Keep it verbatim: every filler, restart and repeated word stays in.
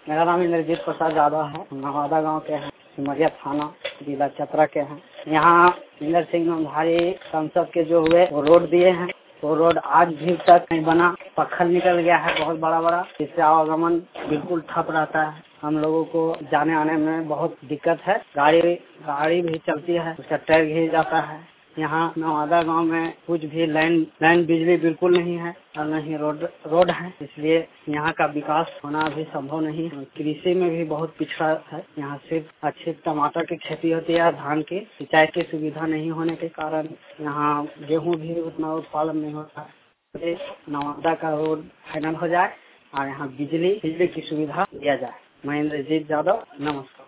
मेरा नाम इंद्रजीत प्रसाद यादव है। नवादा गांव के हैं, सिमरिया थाना जिला चतरा के हैं। यहाँ इंद्र सिंह नंधारी सांसद के जो हुए वो रोड दिए हैं, वो रोड आज भी तक नहीं बना। पत्थर निकल गया है बहुत बड़ा बड़ा, जिससे आवागमन बिल्कुल ठप रहता है। हम लोगों को जाने आने में बहुत दिक्कत है। गाड़ी गाड़ी भी चलती है, उसका टायर घिर जाता है। यहाँ नवादा गांव में कुछ भी लाइन लाइन बिजली बिल्कुल नहीं है और न ही रोड रोड है, इसलिए यहाँ का विकास होना भी संभव नहीं है। कृषि में भी बहुत पिछड़ा है। यहाँ सिर्फ अच्छी टमाटर की खेती होती है, धान की सिंचाई की सुविधा नहीं होने के कारण यहाँ गेहूँ भी उतना उत्पादन नहीं होता है। नवादा का रोड फाइनल हो जाए और यहाँ बिजली बिजली की सुविधा दिया जाए। मैं इंद्रजीत यादव, नमस्कार।